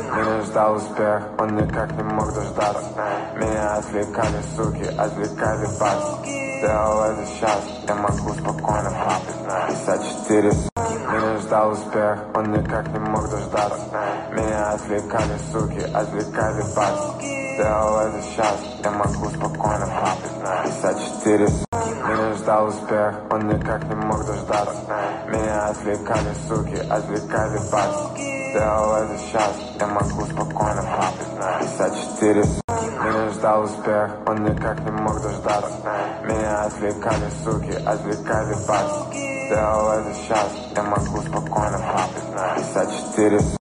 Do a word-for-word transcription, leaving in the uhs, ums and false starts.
Меня ждал успех, он никак не мог дождаться. Меня отвлекали суки, отвлекали бабки. Сделал это сейчас, я могу спокойно папить. пятьдесят четыре суки. Меня ждал успех, он никак не мог дождаться. Меня отвлекали суки, отвлекали бабки. Сделал это сейчас, я могу спокойно папить. пятьдесят четыре суки. Меня ждал успех, он никак не мог дождаться. Меня отвлекали суки, отвлекали бабки. Сделал это сейчас, я могу спокойно папить. пятьдесят четыре суки. Меня ждал успех, он никак не мог дождаться. Меня отвлекали суки, отвлекали бабки. Сделал это сейчас, я могу спокойно папить. пятьдесят четыре суки.